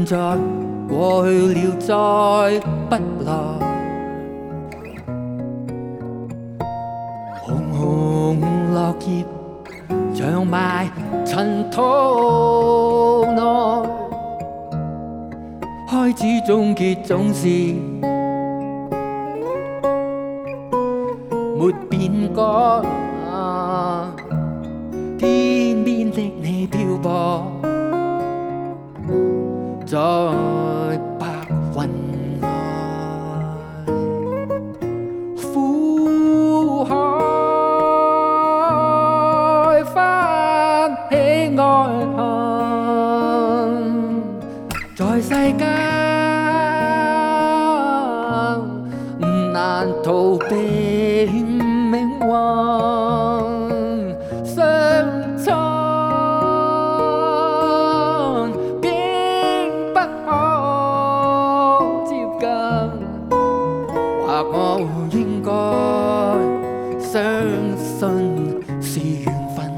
在過去了，再不來。紅紅落葉長埋塵土內，開始終結總是沒變改。天邊的你漂泊在白雲外，苦海翻起愛恨，在世間難逃避命運。相親竟不可接近，或我應該相信是緣分。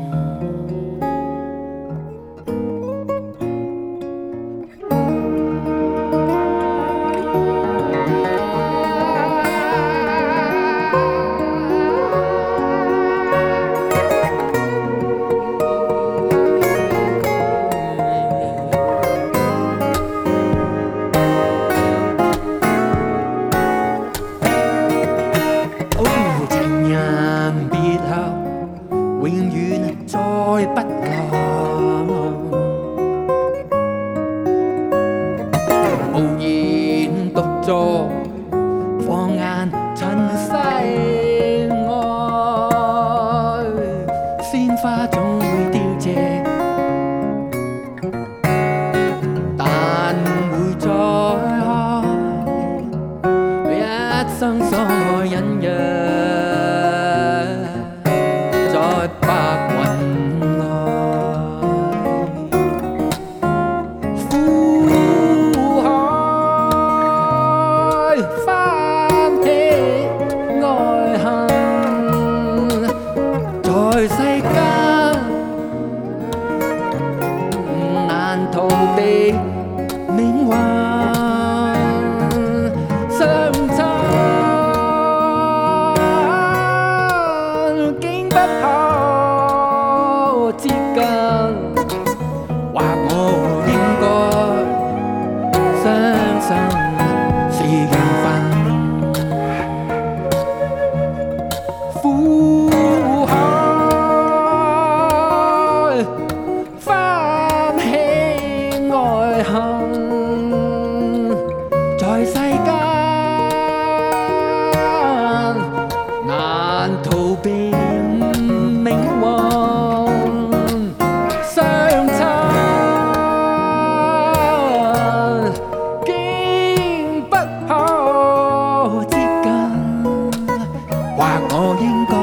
永遠再不來，無言獨坐，放眼塵世外，鮮花總會凋謝，但會再開，一生所愛隱約。白雲內，苦海翻起愛恨，在世間難逃避命運，相親竟不可接近，或我應該相信是緣分。苦海翻起愛恨，在世間難逃避命運。或我應該